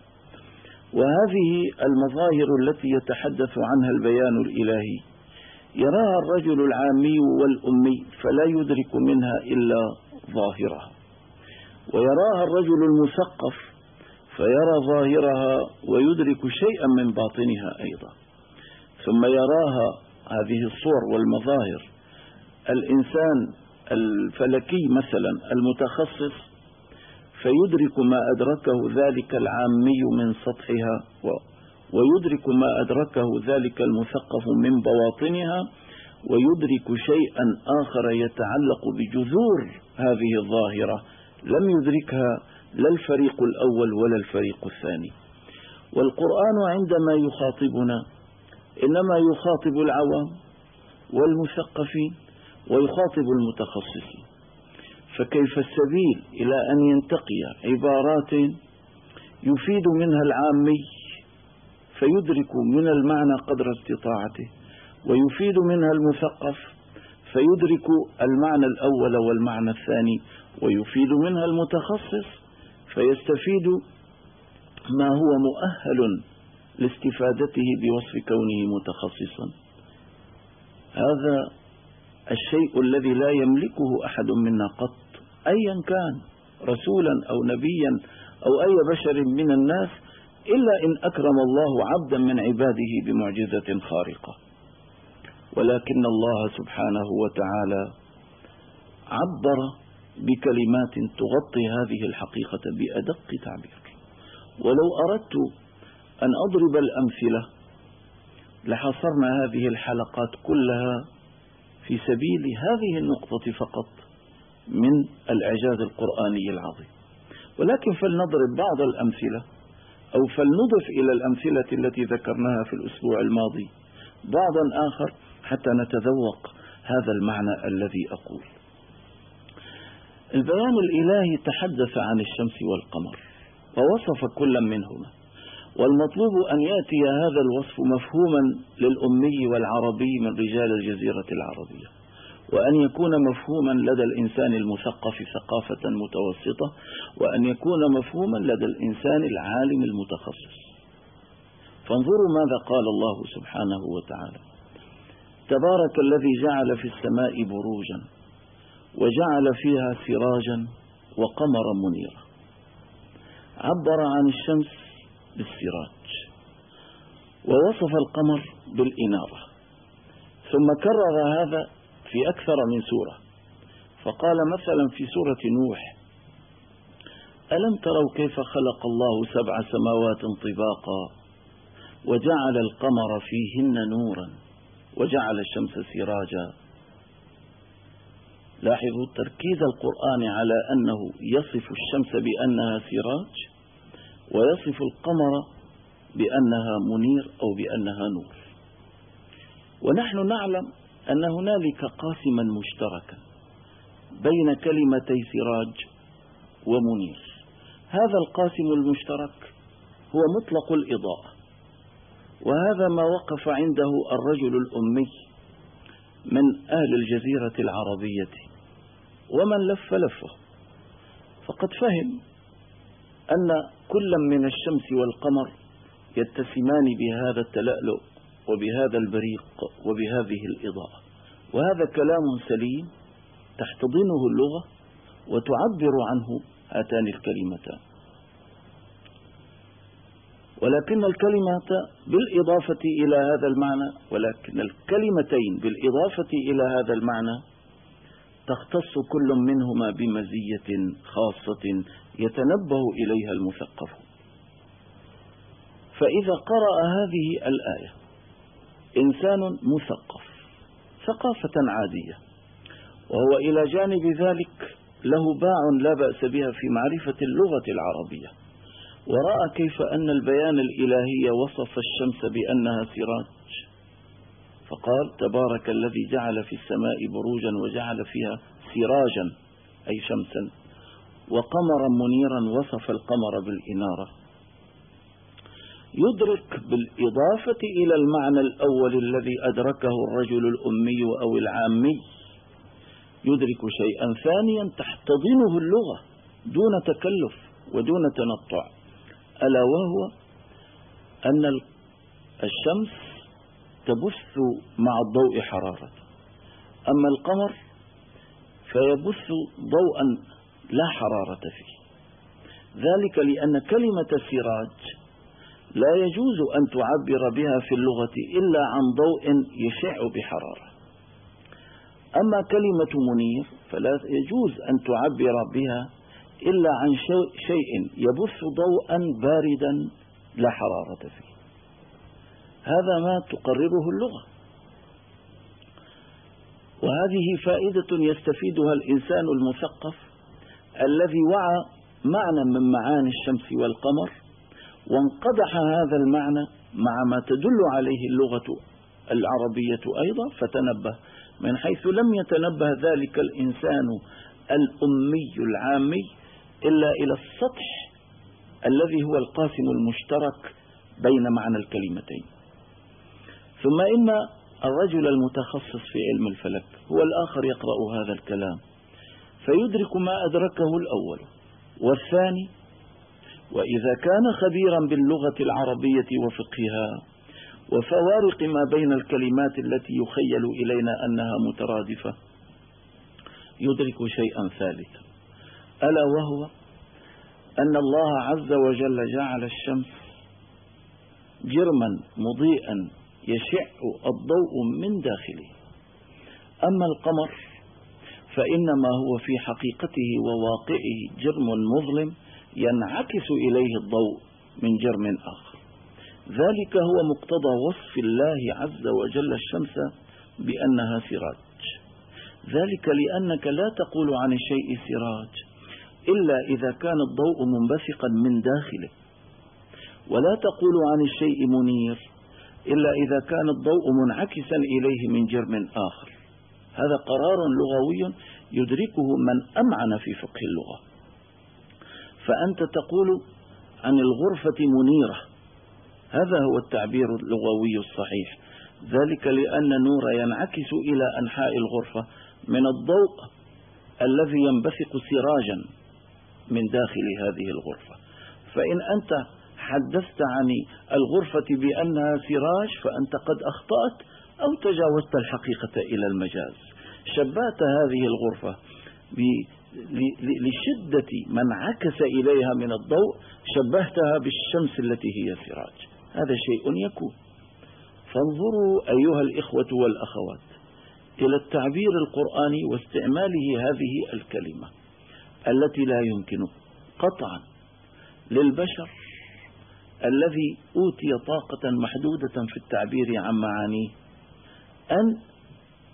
S1: وهذه المظاهر التي يتحدث عنها البيان الإلهي يراها الرجل العامي والأمي فلا يدرك منها إلا ظاهرها، ويراها الرجل المثقف فيرى ظاهرها ويدرك شيئا من باطنها أيضا. ثم يراها هذه الصور والمظاهر الإنسان الفلكي مثلا المتخصص، فيدرك ما أدركه ذلك العامي من سطحها، ويدرك ما أدركه ذلك المثقف من بواطنها، ويدرك شيئا آخر يتعلق بجذور هذه الظاهرة لم يدركها لا الفريق الأول ولا الفريق الثاني. والقرآن عندما يخاطبنا إنما يخاطب العوام والمثقفين ويخاطب المتخصصين، فكيف السبيل إلى أن ينتقي عبارات يفيد منها العامي فيدرك من المعنى قدر استطاعته، ويفيد منها المثقف فيدرك المعنى الأول والمعنى الثاني، ويفيد منها المتخصص فيستفيد ما هو مؤهل لاستفادته بوصف كونه متخصصا. هذا الشيء الذي لا يملكه أحد منا قط، أيا كان رسولا أو نبيا أو أي بشر من الناس، إلا إن أكرم الله عبدا من عباده بمعجزة خارقة. ولكن الله سبحانه وتعالى عبر بكلمات تغطي هذه الحقيقة بأدق تعبير. ولو أردت أن أضرب الأمثلة لحصرنا هذه الحلقات كلها في سبيل هذه النقطة فقط من الإعجاز القرآني العظيم. ولكن فلنضرب بعض الأمثلة، أو فلنضف إلى الأمثلة التي ذكرناها في الأسبوع الماضي بعضا آخر حتى نتذوق هذا المعنى الذي أقول. البيان الإلهي تحدث عن الشمس والقمر ووصف كل منهما، والمطلوب أن يأتي هذا الوصف مفهوما للأمي والعربي من رجال الجزيرة العربية، وأن يكون مفهوما لدى الإنسان المثقف ثقافة متوسطة، وأن يكون مفهوما لدى الإنسان العالم المتخصص. فانظروا ماذا قال الله سبحانه وتعالى: تبارك الذي جعل في السماء بروجا وجعل فيها سراجا وقمرا منيرا. عبر عن الشمس بالسراج، ووصف القمر بالإنارة، ثم كرر هذا في أكثر من سورة. فقال مثلا في سورة نوح: ألم تروا كيف خلق الله 7 سماوات طباقا وجعل القمر فيهن نورا وجعل الشمس سراجا. لاحظوا تركيز القرآن على أنه يصف الشمس بأنها سراج ويصف القمر بأنها منير أو بأنها نور. ونحن نعلم أن هنالك قاسما مشتركا بين كلمتي سراج ومنير. هذا القاسم المشترك هو مطلق الإضاءة، وهذا ما وقف عنده الرجل الأمي من أهل الجزيرة العربية ومن لف لفه، فقد فهم أن كل من الشمس والقمر يتسمان بهذا التلألؤ وبهذا البريق وبهذه الإضاءة، وهذا كلام سليم تحتضنه اللغة وتعبر عنه هاتان الكلمتان. ولكن ولكن الكلمتين بالإضافة إلى هذا المعنى تختص كل منهما بمزية خاصة يتنبه إليها المثقف. فإذا قرأ هذه الآية إنسان مثقف ثقافة عادية، وهو إلى جانب ذلك له باع لا بأس بها في معرفة اللغة العربية، ورأى كيف أن البيان الإلهي وصف الشمس بأنها سراج، فقال: تبارك الذي جعل في السماء بروجا وجعل فيها سراجا أي شمسا وقمرا منيرا، وصف القمر بالإنارة. يدرك بالإضافة إلى المعنى الأول الذي أدركه الرجل الأمي أو العامي، يدرك شيئا ثانيا تحتضنه اللغة دون تكلف ودون تنطع، ألا وهو أن الشمس تبث مع الضوء حرارة، أما القمر فيبث ضوءا لا حرارة فيه. ذلك لأن كلمة السراج لا يجوز أن تعبر بها في اللغة إلا عن ضوء يشع بحرارة، أما كلمة منير فلا يجوز أن تعبر بها إلا عن شيء يبث ضوءا باردا لا حرارة فيه. هذا ما تقرره اللغة، وهذه فائدة يستفيدها الإنسان المثقف الذي وعى معنى من معاني الشمس والقمر، وانقدح هذا المعنى مع ما تدل عليه اللغة العربية أيضا، فتنبه من حيث لم يتنبه ذلك الإنسان الأمي العامي إلا إلى السطح الذي هو القاسم المشترك بين معنى الكلمتين. ثم إن الرجل المتخصص في علم الفلك هو الآخر يقرأ هذا الكلام فيدرك ما أدركه الأول والثاني، وإذا كان خبيرا باللغة العربية وفقهها وفوارق ما بين الكلمات التي يخيل إلينا أنها مترادفة، يدرك شيئا ثالثا، ألا وهو أن الله عز وجل جعل الشمس جرما مضيئا يشع الضوء من داخله، أما القمر فإنما هو في حقيقته وواقعه جرم مظلم ينعكس إليه الضوء من جرم آخر. ذلك هو مقتضى وصف الله عز وجل الشمس بأنها سراج، ذلك لأنك لا تقول عن الشيء سراج إلا إذا كان الضوء منبثقا من داخله، ولا تقول عن الشيء منير إلا إذا كان الضوء منعكسا إليه من جرم آخر. هذا قرار لغوي يدركه من أمعن في فقه اللغة. فأنت تقول عن الغرفة منيرة، هذا هو التعبير اللغوي الصحيح، ذلك لأن النور ينعكس إلى أنحاء الغرفة من الضوء الذي ينبثق سراجا من داخل هذه الغرفة. فإن أنت حدثت عن الغرفة بأنها سراج فأنت قد أخطأت أو تجاوزت الحقيقة إلى المجاز. شبهت هذه الغرفة لشدة من عكس إليها من الضوء، شبهتها بالشمس التي هي سراج. هذا شيء يكون. فانظروا أيها الإخوة والأخوات إلى التعبير القرآني واستعماله هذه الكلمة التي لا يمكن قطعا للبشر الذي أوتي طاقة محدودة في التعبير عن معانيه أن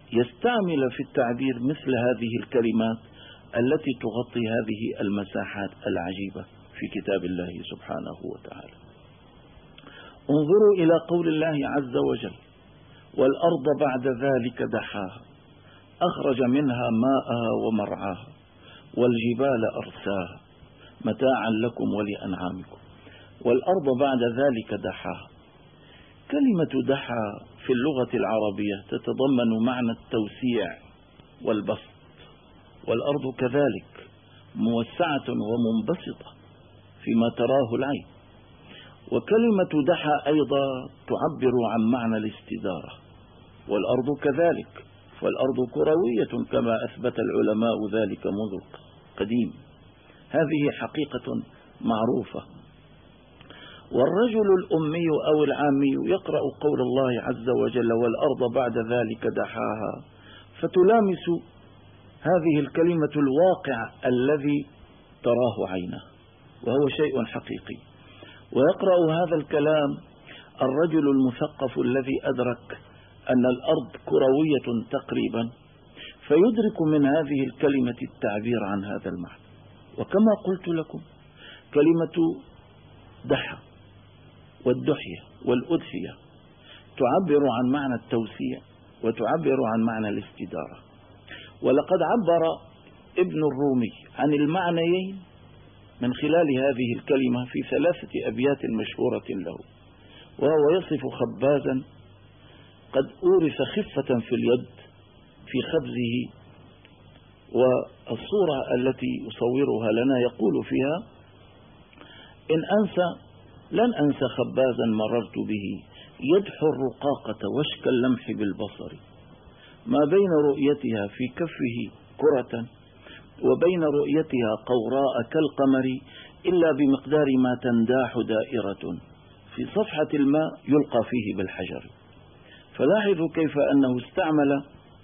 S1: يستعمل في التعبير مثل هذه الكلمات التي تغطي هذه المساحات العجيبة في كتاب الله سبحانه وتعالى. انظروا إلى قول الله عز وجل: والأرض بعد ذلك دحاها أخرج منها ماءها ومرعاها والجبال أرساها متاعا لكم ولأنعامكم. والأرض بعد ذلك دحاها. كلمة دحا في اللغة العربية تتضمن معنى التوسيع والبسط، والأرض كذلك موسعة ومنبسطة فيما تراه العين. وكلمة دحا أيضا تعبر عن معنى الاستدارة، والأرض كذلك، فالأرض كروية كما أثبت العلماء ذلك منذ قديم. هذه حقيقة معروفة. والرجل الأمي أو العامي يقرأ قول الله عز وجل: والأرض بعد ذلك دحاها، فتلامس هذه الكلمة الواقع الذي تراه عينه، وهو شيء حقيقي. ويقرأ هذا الكلام الرجل المثقف الذي أدرك أن الأرض كروية تقريبا، فيدرك من هذه الكلمة التعبير عن هذا المعنى. وكما قلت لكم، كلمة دحى والدحية والأدحية تعبر عن معنى التوسيع وتعبر عن معنى الاستدارة. ولقد عبر ابن الرومي عن المعنيين من خلال هذه الكلمة في 3 أبيات مشهورة له، وهو يصف خبازا قد أورث خفة في اليد في خبزه. والصورة التي يصورها لنا يقول فيها: إن أنسى لن أنسى خبازا مررت به يدحو الرقاقة وشك اللمح بالبصر، ما بين رؤيتها في كفه كرة وبين رؤيتها قوراء كالقمر إلا بمقدار ما تنداح دائرة في صفحة الماء يلقى فيه بالحجر. فلاحظوا كيف أنه استعمل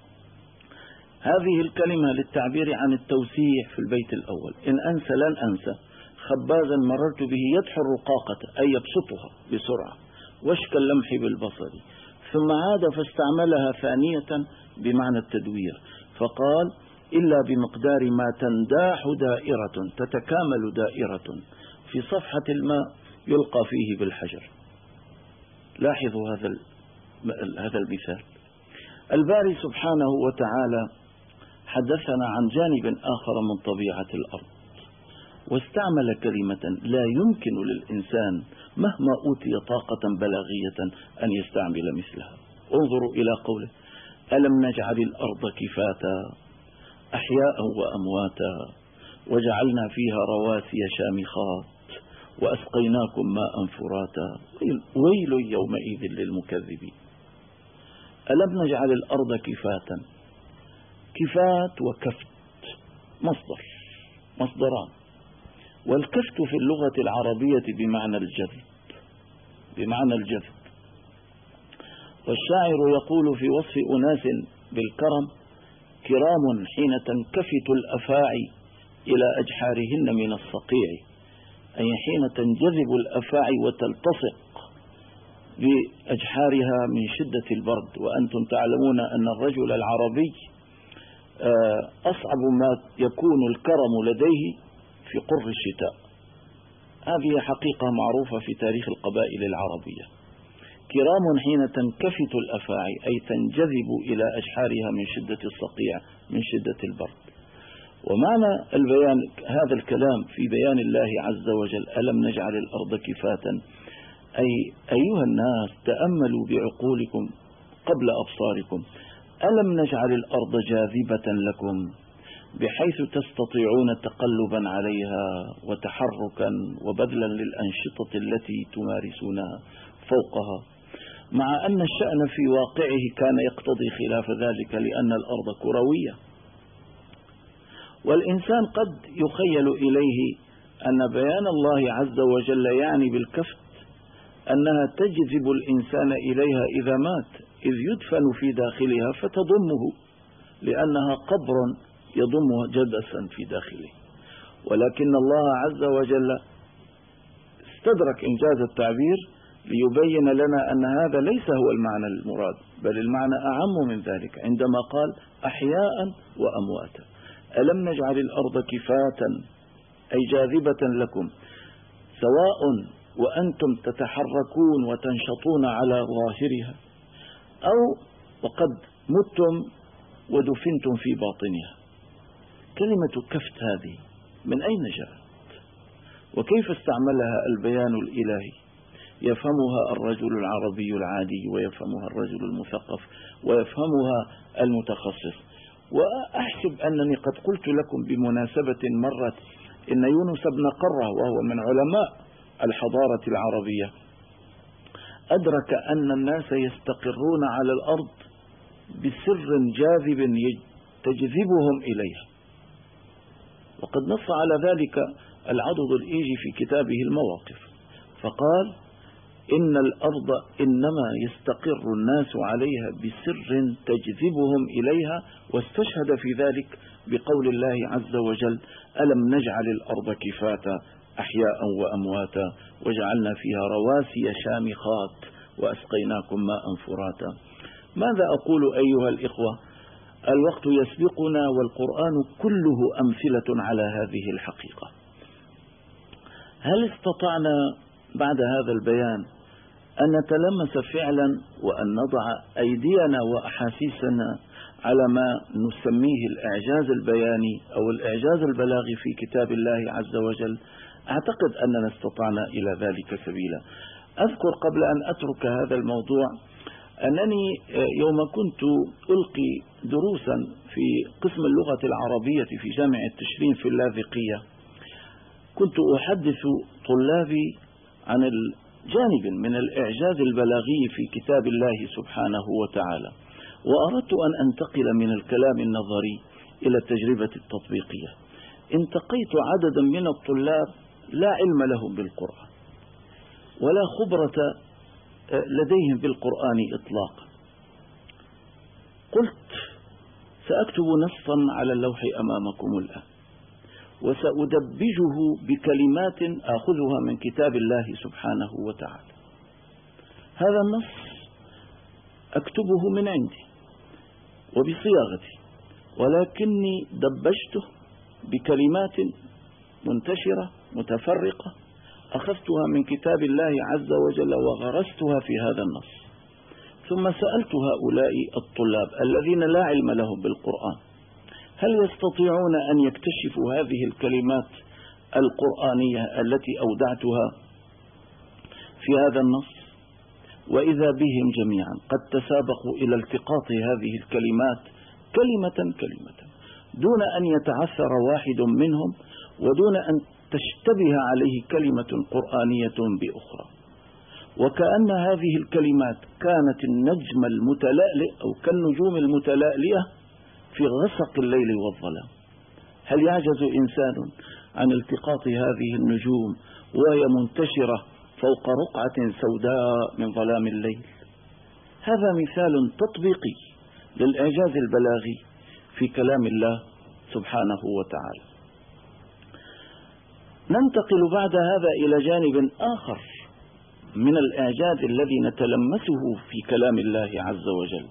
S1: هذه الكلمة للتعبير عن التوسيع في البيت الأول: إن أنسى لن أنسى خبازا مررت به يدحو الرقاقة، أي يبسطها بسرعة، وشك اللمح بالبصر. ثم عاد فاستعملها ثانية بمعنى التدوير، فقال: إلا بمقدار ما تنداح دائرة، تتكامل دائرة في صفحة الماء يلقى فيه بالحجر. لاحظوا هذا المثال. الباري سبحانه وتعالى حدثنا عن جانب آخر من طبيعة الأرض، واستعمل كلمة لا يمكن للإنسان مهما أوتي طاقة بلاغية أن يستعمل مثلها. انظروا إلى قوله: ألم نجعل الأرض كفاتا أحياء وأمواتا وجعلنا فيها رواسي شامخات وأسقيناكم ماء فراتا ويل يومئذ للمكذبين. ألم نجعل الأرض كفاتا، كفات وكفت مصدران، والكفت في اللغة العربية بمعنى الجذب. والشاعر يقول في وصف أناس بالكرم: كرام حين تنكفت الأفاعي إلى أجحارهن من الصقيع، أي حين تنجذب الأفاعي وتلتصق بأجحارها من شدة البرد. وأنتم تعلمون أن الرجل العربي أصعب ما يكون الكرم لديه في قر الشتاء. هذه حقيقة معروفة في تاريخ القبائل العربية. كرام حين تنكفت الأفاعي، أي تنجذب إلى أجحارها من شدة الصقيع، من شدة البرد. ومعنى البيان هذا الكلام في بيان الله عز وجل: ألم نجعل الأرض كفاتا، أي أيها الناس تأملوا بعقولكم قبل أبصاركم، ألم نجعل الأرض جاذبة لكم بحيث تستطيعون تقلبا عليها وتحركا وبذلا للأنشطة التي تمارسونها فوقها، مع أن الشأن في واقعه كان يقتضي خلاف ذلك، لأن الأرض كروية. والإنسان قد يخيل إليه أن بيان الله عز وجل يعني بالكفت أنها تجذب الإنسان إليها إذا مات، إذ يدفن في داخلها فتضمه، لأنها قبر يضمه جبسا في داخله. ولكن الله عز وجل استدرك إنجاز التعبير ليبين لنا أن هذا ليس هو المعنى المراد، بل المعنى أعم من ذلك عندما قال أحياء وأمواتا. ألم نجعل الأرض كفاة أي جاذبة لكم سواء وأنتم تتحركون وتنشطون على ظاهرها أو وقد متم ودفنتم في باطنها. كلمة كفت هذه من أين جاءت؟ وكيف استعملها البيان الإلهي؟ يفهمها الرجل العربي العادي، ويفهمها الرجل المثقف، ويفهمها المتخصص. وأحسب أنني قد قلت لكم بمناسبة مرة إن يونس بن قرة وهو من علماء الحضارة العربية أدرك أن الناس يستقرون على الأرض بسر جاذب تجذبهم إليها، وقد نص على ذلك العضد الإيجي في كتابه المواقف، فقال إن الأرض إنما يستقر الناس عليها بسر تجذبهم إليها، واستشهد في ذلك بقول الله عز وجل ألم نجعل الأرض كفاتا أحياء وأمواتا وجعلنا فيها رواسي شامخات وأسقيناكم ماء فراتا. ماذا أقول أيها الإخوة؟ الوقت يسبقنا والقرآن كله أمثلة على هذه الحقيقة. هل استطعنا بعد هذا البيان أن نتلمس فعلا وأن نضع أيدينا وأحاسيسنا على ما نسميه الإعجاز البياني أو الإعجاز البلاغي في كتاب الله عز وجل؟ أعتقد أننا استطعنا إلى ذلك سبيلا. أذكر قبل أن أترك هذا الموضوع أنني يوم كنت ألقي دروسا في قسم اللغة العربية في جامع التشرين في اللاذقية، كنت أحدث طلابي عن الجانب من الإعجاز البلاغي في كتاب الله سبحانه وتعالى، وأردت أن أنتقل من الكلام النظري إلى التجربة التطبيقية. انتقيت عددا من الطلاب لا علم لهم بالقرآن ولا خبرة لديهم بالقرآن إطلاقا. قلت سأكتب نصا على اللوح أمامكم الآن، وسأدبجه بكلمات آخذها من كتاب الله سبحانه وتعالى. هذا النص أكتبه من عندي وبصياغتي، ولكني دبجته بكلمات منتشرة متفرقة أخذتها من كتاب الله عز وجل وغرستها في هذا النص. ثم سألت هؤلاء الطلاب الذين لا علم لهم بالقرآن هل يستطيعون أن يكتشفوا هذه الكلمات القرآنية التي أودعتها في هذا النص؟ وإذا بهم جميعا قد تسابقوا إلى التقاط هذه الكلمات كلمة كلمة دون أن يتعثر واحد منهم ودون أن تشتبه عليه كلمة قرآنية بأخرى، وكأن هذه الكلمات كانت النجم المتلألئ أو كالنجوم المتلألئة في غسق الليل والظلام. هل يعجز إنسان عن التقاط هذه النجوم وهي منتشرة فوق رقعة سوداء من ظلام الليل؟ هذا مثال تطبيقي للإعجاز البلاغي في كلام الله سبحانه وتعالى. ننتقل بعد هذا إلى جانب آخر من الإعجاز الذي نتلمسه في كلام الله عز وجل،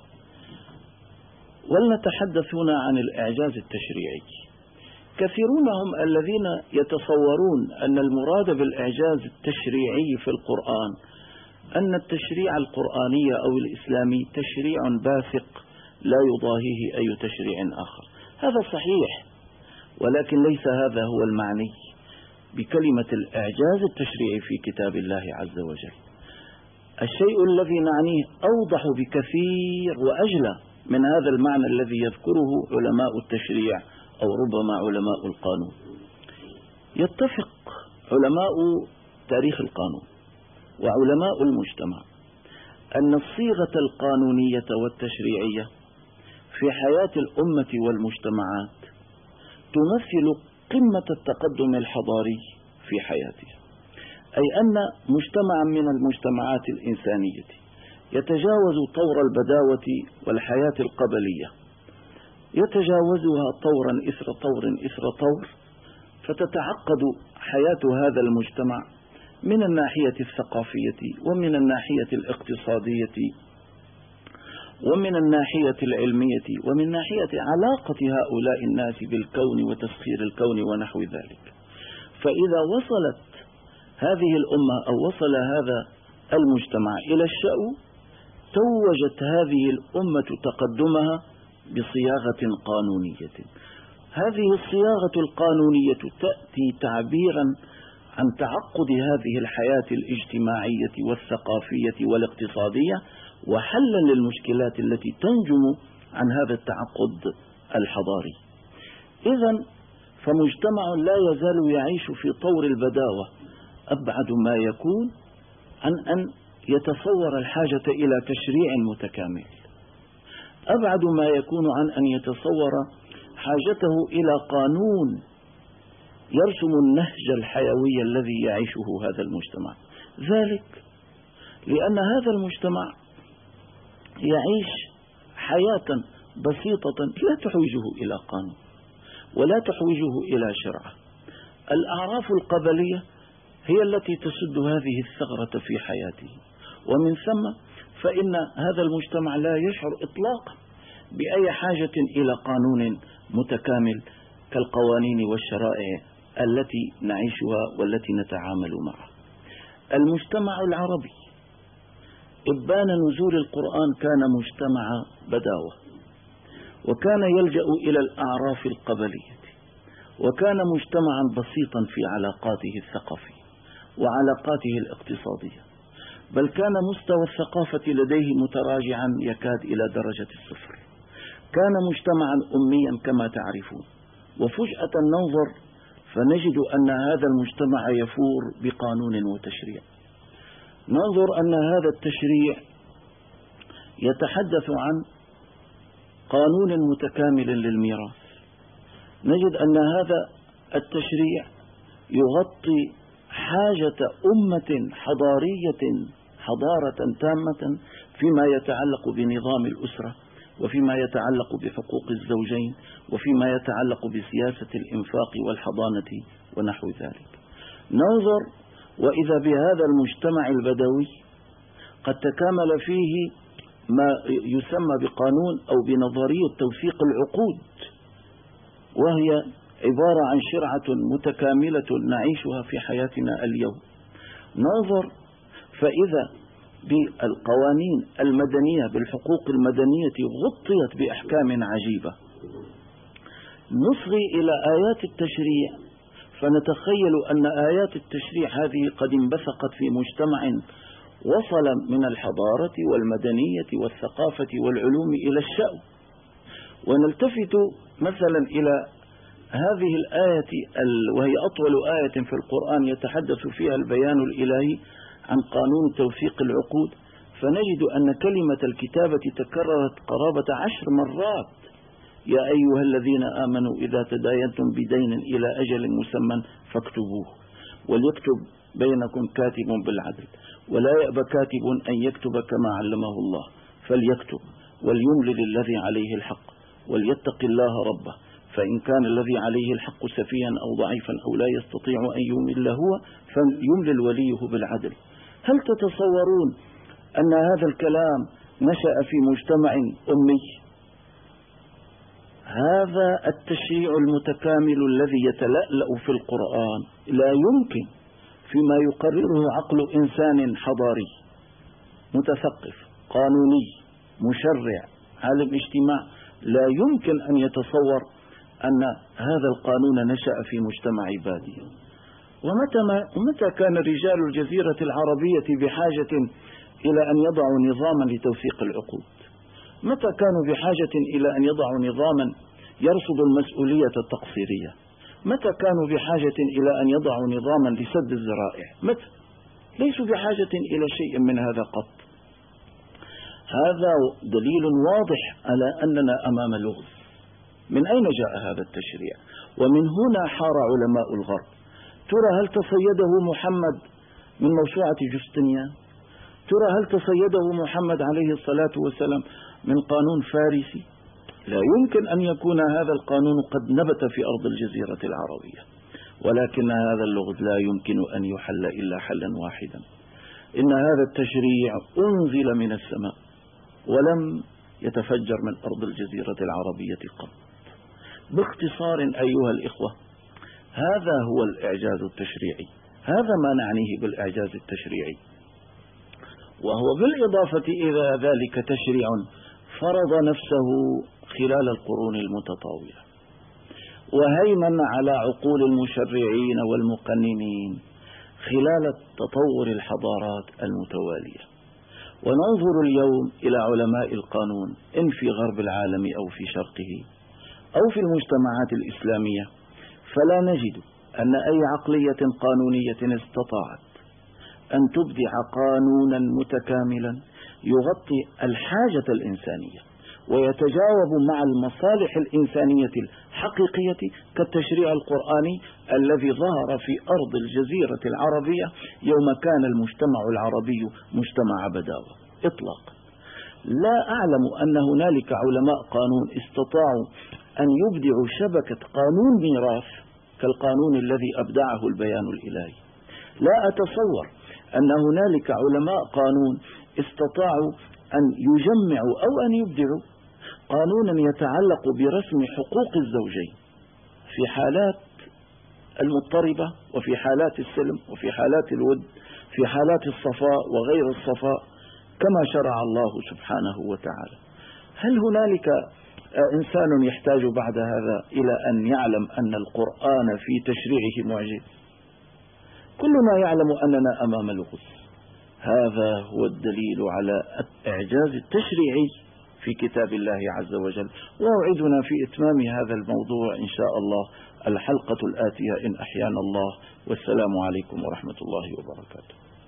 S1: ولنتحدث هنا عن الإعجاز التشريعي. كثيرون هم الذين يتصورون أن المراد بالإعجاز التشريعي في القرآن أن التشريع القرآني أو الإسلامي تشريع باثق لا يضاهيه أي تشريع آخر. هذا صحيح، ولكن ليس هذا هو المعني بكلمة الإعجاز التشريعي في كتاب الله عز وجل. الشيء الذي نعنيه أوضح بكثير وأجلى من هذا المعنى الذي يذكره علماء التشريع أو ربما علماء القانون. يتفق علماء تاريخ القانون وعلماء المجتمع أن الصيغة القانونية والتشريعية في حياة الأمة والمجتمعات تمثل قمة التقدم الحضاري في حياتها، أي أن مجتمعا من المجتمعات الإنسانية يتجاوز طور البداوة والحياة القبلية، يتجاوزها طورا إثر طور إثر طور، فتتعقد حياة هذا المجتمع من الناحية الثقافية ومن الناحية الاقتصادية ومن الناحية العلمية ومن ناحية علاقة هؤلاء الناس بالكون وتسخير الكون ونحو ذلك. فإذا وصلت هذه الأمة أو وصل هذا المجتمع إلى الشأو، توجت هذه الأمة تقدمها بصياغة قانونية. هذه الصياغة القانونية تأتي تعبيرا عن تعقد هذه الحياة الاجتماعية والثقافية والاقتصادية، وحلا للمشكلات التي تنجم عن هذا التعقد الحضاري. إذن فمجتمع لا يزال يعيش في طور البداوة أبعد ما يكون عن أن يتصور الحاجة إلى تشريع متكامل، أبعد ما يكون عن أن يتصور حاجته إلى قانون يرسم النهج الحيوي الذي يعيشه هذا المجتمع. ذلك لأن هذا المجتمع يعيش حياة بسيطة لا تحوجه إلى قانون ولا تحوجه إلى شرع. الأعراف القبلية هي التي تسد هذه الثغرة في حياته، ومن ثم فإن هذا المجتمع لا يشعر إطلاقا بأي حاجة إلى قانون متكامل كالقوانين والشرائع التي نعيشها والتي نتعامل معها. المجتمع العربي إبان نزول القرآن كان مجتمع بداوة، وكان يلجأ إلى الأعراف القبلية، وكان مجتمعا بسيطا في علاقاته الثقافية وعلاقاته الاقتصادية، بل كان مستوى الثقافة لديه متراجعا يكاد إلى درجة الصفر. كان مجتمعا أميا كما تعرفون، وفجأة ننظر فنجد أن هذا المجتمع يفور بقانون وتشريع. ننظر أن هذا التشريع يتحدث عن قانون متكامل للميراث. نجد أن هذا التشريع يغطي حاجة أمة حضارة تامة فيما يتعلق بنظام الأسرة، وفيما يتعلق بحقوق الزوجين، وفيما يتعلق بسياسة الإنفاق والحضانة ونحو ذلك. ننظر وإذا بهذا المجتمع البدوي قد تكامل فيه ما يسمى بقانون أو بنظرية توثيق العقود، وهي عبارة عن شرعة متكاملة نعيشها في حياتنا اليوم. ننظر فإذا بالقوانين المدنية بالحقوق المدنية غطيت بأحكام عجيبة. نصغي إلى آيات التشريع فنتخيل أن آيات التشريع هذه قد انبثقت في مجتمع وصل من الحضارة والمدنية والثقافة والعلوم إلى الشأو. ونلتفت مثلا إلى هذه الآية وهي أطول آية في القرآن يتحدث فيها البيان الإلهي عن قانون توثيق العقود، فنجد أن كلمة الكتابة تكررت قرابة 10 مرات. يا أيها الذين آمنوا إذا تداينتم بدين إلى أجل مسمى فاكتبوه وليكتب بينكم كاتب بالعدل ولا يأبى كاتب أن يكتب كما علمه الله فليكتب وليملل الذي عليه الحق وليتق الله ربه فإن كان الذي عليه الحق سفيها أو ضعيفا أو لا يستطيع أن يمل هو فليملل وليه بالعدل. هل تتصورون أن هذا الكلام نشأ في مجتمع أمي؟ هذا التشريع المتكامل الذي يتلألأ في القرآن لا يمكن فيما يقرره عقل إنسان حضاري متثقف قانوني مشرع عالم اجتماع لا يمكن أن يتصور أن هذا القانون نشأ في مجتمع بادية. ومتى كان رجال الجزيرة العربية بحاجة إلى أن يضعوا نظاما لتوثيق العقود؟ متى كانوا بحاجة إلى أن يضعوا نظاما يرصد المسؤولية التقصيرية؟ متى كانوا بحاجة إلى أن يضعوا نظاما لسد الذرائع؟ متى؟ ليسوا بحاجة إلى شيء من هذا قط. هذا دليل واضح على أننا أمام لغز. من أين جاء هذا التشريع؟ ومن هنا حار علماء الغرب. ترى هل تصيده محمد من موسوعة جستنيان؟ ترى هل تصيده محمد عليه الصلاة والسلام من قانون فارسي؟ لا يمكن أن يكون هذا القانون قد نبت في أرض الجزيرة العربية، ولكن هذا اللغز لا يمكن أن يحل إلا حلا واحدا. إن هذا التشريع أنزل من السماء ولم يتفجر من أرض الجزيرة العربية قط. باختصار أيها الإخوة، هذا هو الإعجاز التشريعي، هذا ما نعنيه بالإعجاز التشريعي. وهو بالإضافة إلى ذلك تشريع فرض نفسه خلال القرون المتطاولة، وهيمن على عقول المشرعين والمقننين خلال تطور الحضارات المتوالية. وننظر اليوم إلى علماء القانون إن في غرب العالم أو في شرقه أو في المجتمعات الإسلامية، فلا نجد أن أي عقلية قانونية استطاعت أن تبدع قانونا متكاملا يغطي الحاجة الإنسانية ويتجاوب مع المصالح الإنسانية الحقيقية كالتشريع القرآني الذي ظهر في أرض الجزيرة العربية يوم كان المجتمع العربي مجتمع بداوة إطلاقا. لا أعلم أن هنالك علماء قانون استطاعوا أن يبدعوا شبكة قانون ميراث كالقانون الذي أبدعه البيان الإلهي. لا أتصور أن هنالك علماء قانون استطاعوا أن يجمعوا أو أن يبدعوا قانونا يتعلق برسم حقوق الزوجين في حالات المضطربة وفي حالات السلم وفي حالات الود، في حالات الصفاء وغير الصفاء كما شرع الله سبحانه وتعالى. هل هنالك إنسان يحتاج بعد هذا إلى أن يعلم أن القرآن في تشريعه معجز؟ كلنا يعلم أننا أمام لغز. هذا هو الدليل على الإعجاز التشريعي في كتاب الله عز وجل. وأوعدنا في إتمام هذا الموضوع إن شاء الله الحلقة الآتية إن أحيانا الله. والسلام عليكم ورحمة الله وبركاته.